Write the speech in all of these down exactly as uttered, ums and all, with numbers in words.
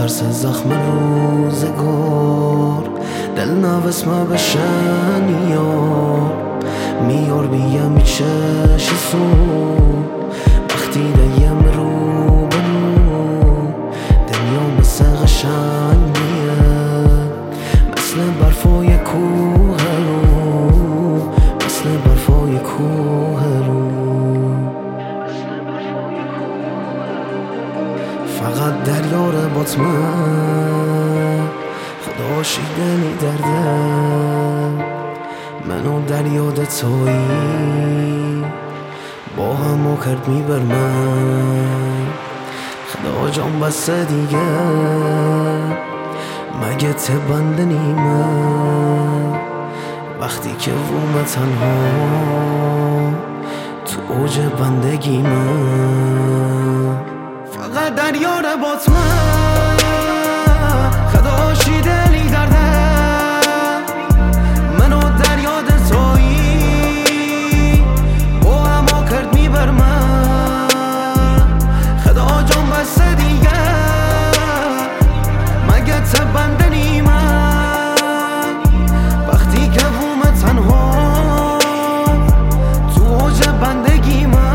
ترس زخم روزگار دل نوس ما بشن یار میار بیم چش سو وقتی دیم رو بنو دنیا مثل قشنگیه مثل برفای کوه رو مثل برفای کوه رو فقط دریار باطمه خدا شیدنی درده منو در یاد تویی با همو کرد میبر من خدا جان بسته دیگه مگه ته بنده نیمه وقتی که روم تنها تو اوج بندگی من فقط دریار باطمه خدا شیدنی درده منو در یاد تویی با همو کرد میبر من خدا جان بسته دیگه مگه ته بنده نیمن وقتی که بوم تنها تو اوج بندگی من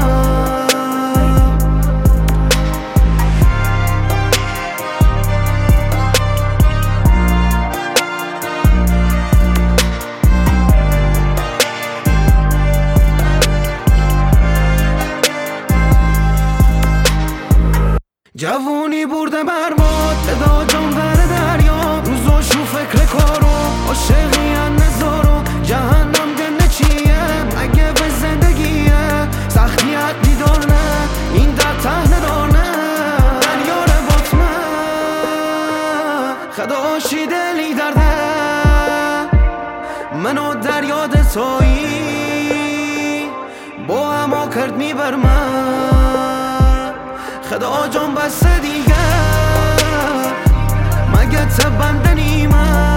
جوونی برده برباد بدا جان بره دریا روزاشو فکر کارو عاشقی نزارو جهنم دنه چیه مگه به زندگیه سختیت دیدار نه این در ته ندار نه دریار باطمه خدا شیدلی درده منو در یاد تویی با همو کرد میبر من خدا جان بسته دیگه مگه ته بنده نیمه